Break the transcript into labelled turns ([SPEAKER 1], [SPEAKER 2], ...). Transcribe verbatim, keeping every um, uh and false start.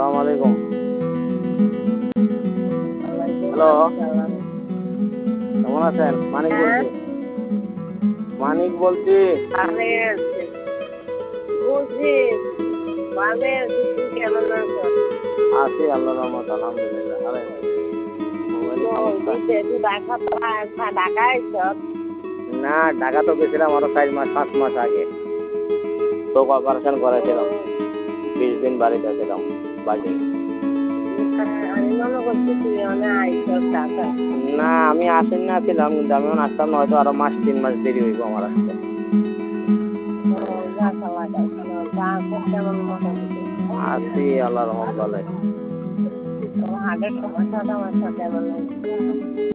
[SPEAKER 1] আসসালামু আলাইকুম। হ্যালো, কেমন আছেন? মানিক বলছি। মানিক বলছি। আছি আল্লাহর রহমত, আলহামদুলিল্লাহ। আরে না, ঢাকা তো গেছিলাম আরো চার মাস পাঁচ মাস আগে। তো অপারেশন করেছিলাম, বিশ দিন বাড়িতে ছিলাম বাড়ি। না, আমি আসেন না ছিলাম, কিন্তু আমি আসতাম না, হয়তো আরো মাস তিন মাস দেরি হইব আমার আসতে। আছি আল্লাহর রহমত ভালোই।